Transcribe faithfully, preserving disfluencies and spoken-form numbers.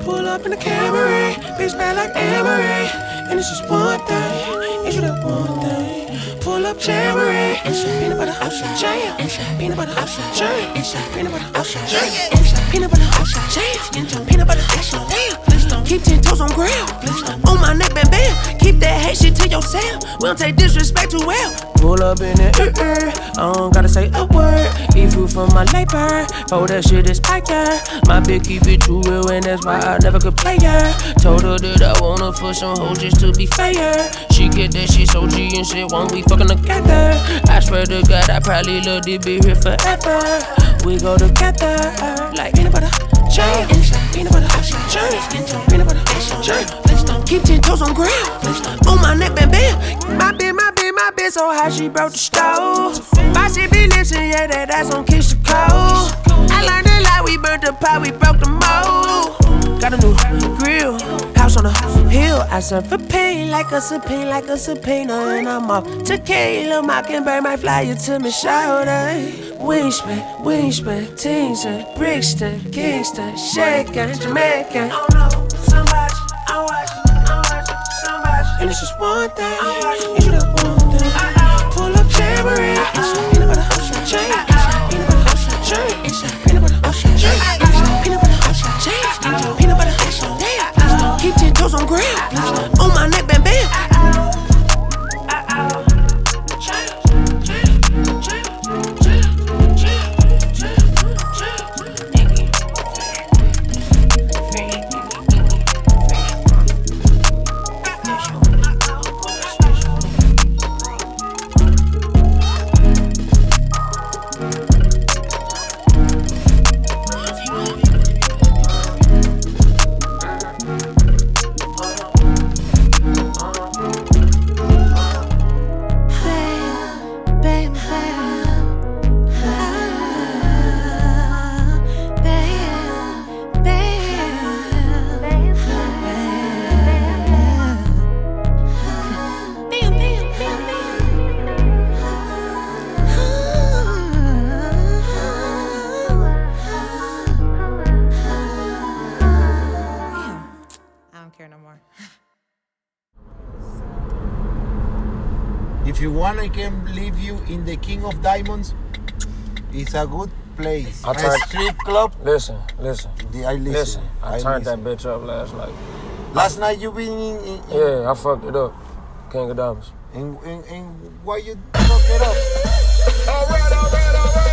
Pull up in the Camry, bitch bad like Amory. And it's just one thing, it's you that one thing. Pull up Jamboree, peanut butter, jam. Peanut butter, jam. Peanut butter, jam. Peanut butter, jam. Peanut butter, damn. Keep ten toes on ground. On my neck, bam bam. Keep that hate shit to yourself. We don't take disrespect too well. Pull up in it, uh, uh. I don't gotta say a word. Eat food from my labor. Oh, that shit is fire. My bitch keep it too real, and that's why I never could play her. Told her that I want her for some hoes just to be fair. She get that shit so G and shit, won't we fucking together? I swear to God, I probably love this bitch here forever. We go together like peanut butter, jam. Peanut butter, jam. Peanut butter, jam. Keep ten toes on ground. On my neck, bam bam. My bitch, my bitch, my bitch so high she broke the stove. My shit be lifting, yeah, that ass on Kiss the Code. I learned a lot, we burnt the pot, we broke the mold. Got a new grill, house on a hill. I serve for pain like a subpoena, like a subpoena. And I'm off tequila, Mockingbird might fly you to my shoulder. Wingspan, wingspan, Teenston, Brixton, Kingston, Shakin', Jamaican. Oh no, somebody, I'm watching, I'm watching, somebody. And it's just one thing, it's you that one thing. Pull up Jamboree, peanut butter, jam. Peanut butter, jam. Peanut butter, jam. Peanut butter, jam. Peanut butter, damn. Keep ten toes on ground. On my neck, bam bam. If you want, I can leave you in the King of Diamonds. It's a good place. I a turned, strip club. Listen, listen. The, I listen. Listen, I, I turned listen. that bitch up last night. Last night you been in, in, in Yeah, I fucked it up. King of Diamonds. And, and, and why you fuck it up? Alright, alright, alright.